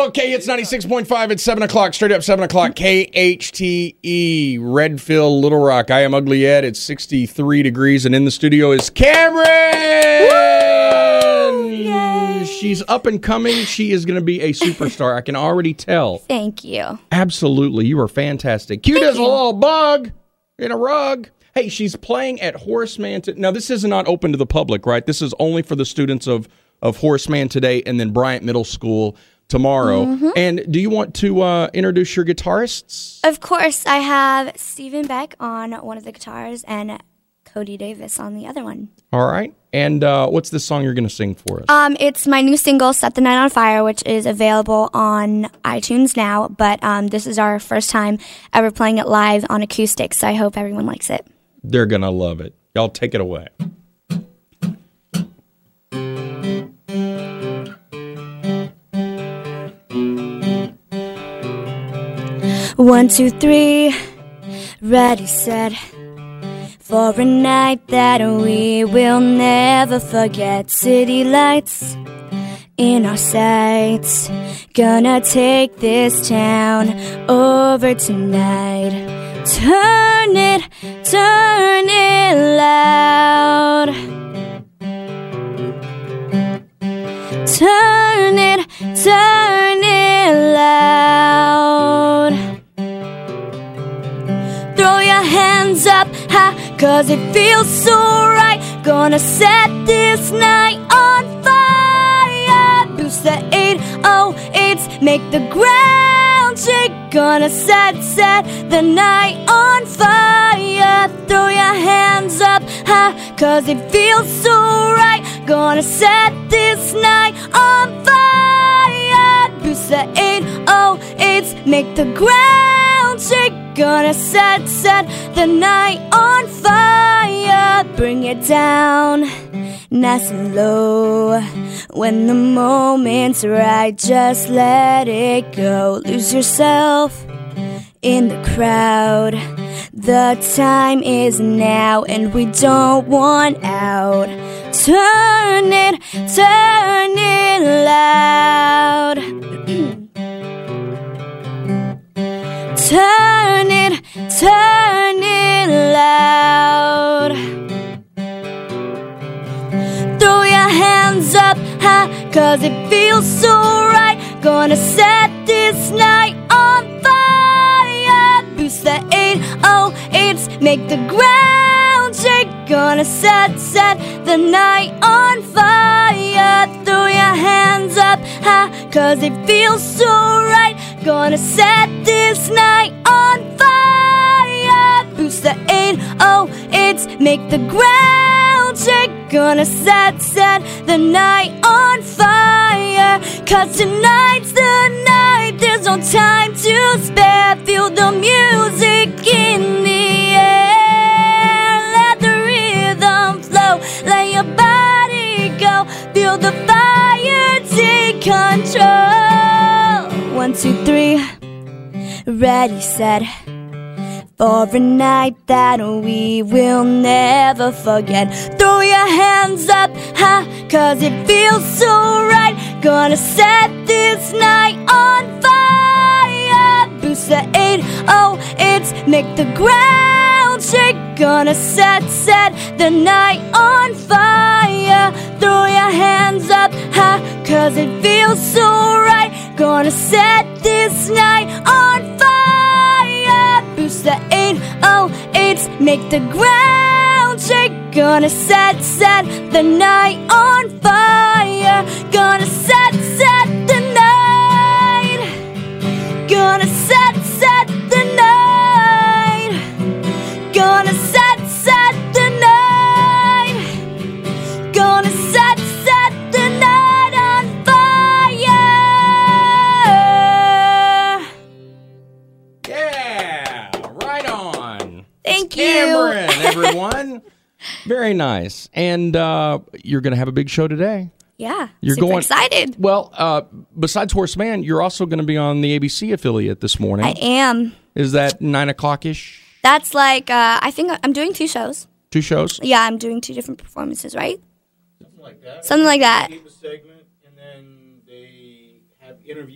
Okay, it's 96.5. It's 7 o'clock. Straight up 7 o'clock. KHTE, Redfield, Little Rock. I am Ugly Ed. It's 63 degrees, and in the studio is Cameron! Yay. She's up and coming. She is going to be a superstar. I can already tell. Thank you. Absolutely. You are fantastic. Cute as a little bug in a rug. Hey, she's playing at Horace Mann. Now, this is not open to the public, right? This is only for the students of Horace Mann today and then Bryant Middle School tomorrow. Mm-hmm. And do you want to introduce your guitarists? Of course. I have Stephen Beck on one of the guitars and Cody Davis on the other one. All right. And what's this song you're going to sing for us? It's my new single, Set the Night on Fire, which is available on iTunes now. But this is our first time ever playing it live on acoustic, so I hope everyone likes it. They're going to love it. Y'all take it away. 1, 2, 3, ready, set, for a night that we will never forget. City lights in our sights, gonna take this town over tonight. Turn it loud. Turn it loud. Throw your hands up high, 'cause it feels so right. Gonna set this night on fire. Boost the 808s, make the ground shake. Gonna set the night on fire. Throw your hands up high, 'cause it feels so right. Gonna set this night on fire. Boost the 808s, make the ground shake. Gonna set the night on fire. Bring it down, nice and low. When the moment's right, just let it go. Lose yourself in the crowd. The time is now, and we don't want out. Turn it loud. Turn it loud. Throw your hands up high, 'cause it feels so right. Gonna set this night on fire. Boost the 808s, make the ground shake. Gonna set the night on fire. Throw your hands up high, 'cause it feels so right. Gonna set this night on fire. Boost the 808s, make the ground shake. Gonna set the night on fire. 'Cause tonight's the night, there's no time to spare. Feel the music in the air. Let the rhythm flow, let your body go. Feel the fire take control. 1, 2, 3, ready, set, for a night that we will never forget. Throw your hands up high, 'cause it feels so right. Gonna set this night on fire. Boost the 808s, make the ground shake. Gonna set the night on fire. Throw your hands up high, 'cause it feels so right. Gonna set this night on fire. Boost the 808s, make the ground shake. Gonna set the night on fire. Gonna set the night. Gonna set the night. Gonna set the night. Gonna set the night on fire. Yeah, right on. Thank you. Cameron, everyone. Very nice. And you're going to have a big show today. Yeah, You're super excited. Well, besides Horace Mann, you're also going to be on the ABC affiliate this morning. I am. Is that 9 o'clock-ish? That's like, I think I'm doing 2 shows. 2 shows? Yeah, I'm doing 2 different performances, right? Something like that. Something like that. They tape a segment, and then they have interviews.